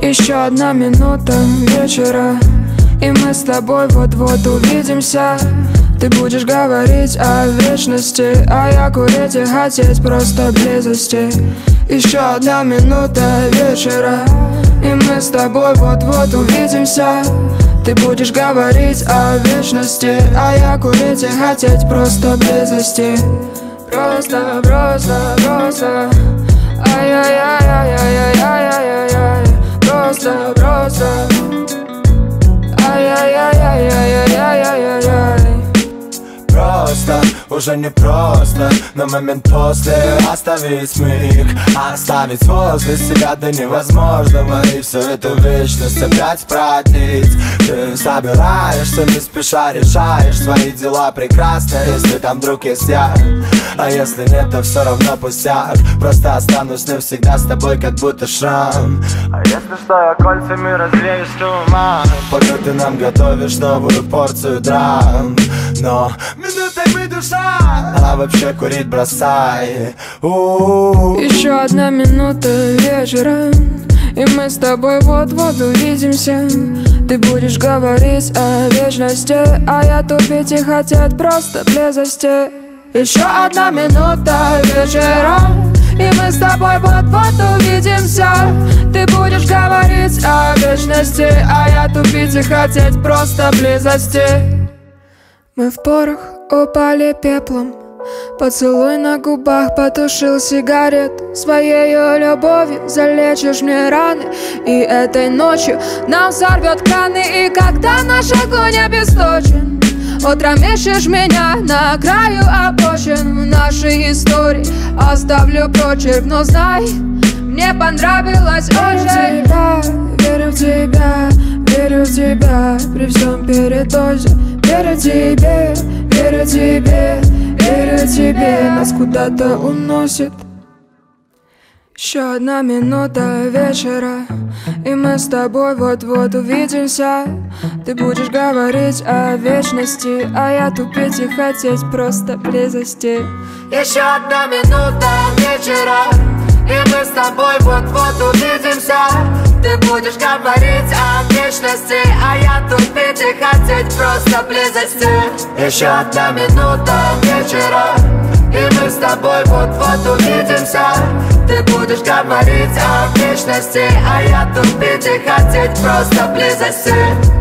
Еще одна минута вечера, и мы с тобой вот-вот увидимся. Ты будешь говорить о вечности, а я курить и хотеть просто близости. Еще одна минута вечера, и мы с тобой вот-вот увидимся. Ты будешь говорить о вечности, а я курить и хотеть просто близости. Просто, просто, просто. Ай-яй-яй-яй-яй-яй-яй-яй. Просто, просто. Ай-яй-яй-яй-яй-яй-яй-яй. Просто, уже не просто. На момент после оставить миг, оставить возле себя до невозможного. И всю эту вечность опять продлить. Ты собираешься, не спеша решаешь свои дела прекрасно, если там вдруг есть я. А если нет, то все равно пустяк. Просто останусь навсегда с тобой, как будто шрам. А если что, я кольцами развеюсь туман, пока ты нам готовишь новую порцию драм. Но минутой мы душа, а вообще курить бросай. Еще одна минута вечера, и мы с тобой вот-вот увидимся. Ты будешь говорить о вечности, а я тупить и хотеть просто близости. Еще одна минута вечера, и мы с тобой вот-вот увидимся. Ты будешь говорить о вечности, а я тупить и хотеть просто близости. Мы в порох упали пеплом, поцелуй на губах потушил сигарет. Своею любовью залечишь мне раны, и этой ночью нам взорвет краны. И когда наш огонь обесточен, утром ищешь меня на краю обочин. В нашей истории оставлю прочерк, но знай, мне понравилось очень. Верю в тебя, верю в тебя, при всем передозе. Верю тебе, верю тебе, верю тебе, нас куда-то уносит. Еще одна минута вечера, и мы с тобой вот-вот увидимся. Ты будешь говорить о вечности, а я тупить и хотеть просто близости. Еще одна минута вечера, и мы с тобой вот-вот увидимся. Ты будешь говорить о вечности, а я тупить и хотеть просто близости. Еще одна минута вечера, и мы с тобой вот-вот увидимся. Ты будешь говорить о вечности, а я тупить и хотеть просто близости.